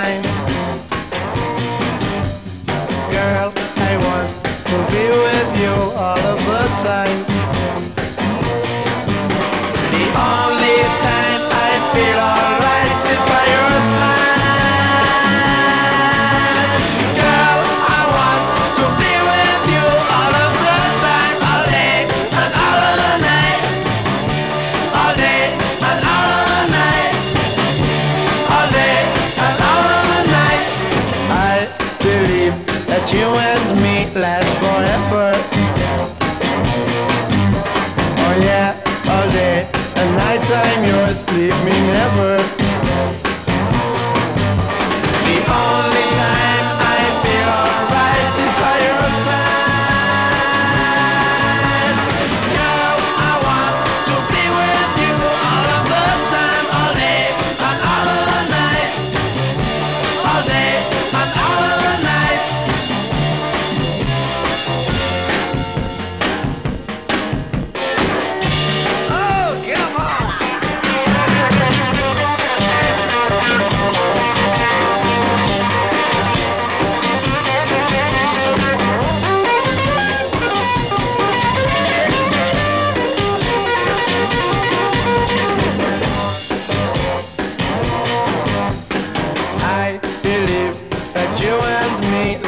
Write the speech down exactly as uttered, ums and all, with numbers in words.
time. Girl, I want to be with you all of the time. The only time I feel alright is by your side. Girl, I want to be with you all of the time, all day and all of the night. All day and all of the night. All day and all of the night. I believe that you and me last forever. Oh yeah, all day and night time yours, leave me never. The only time I feel alright is by your side. Girl, I want to be with you all of the time, all day and all of the night. All day and all of the night. Oh, come on! I believe that you and me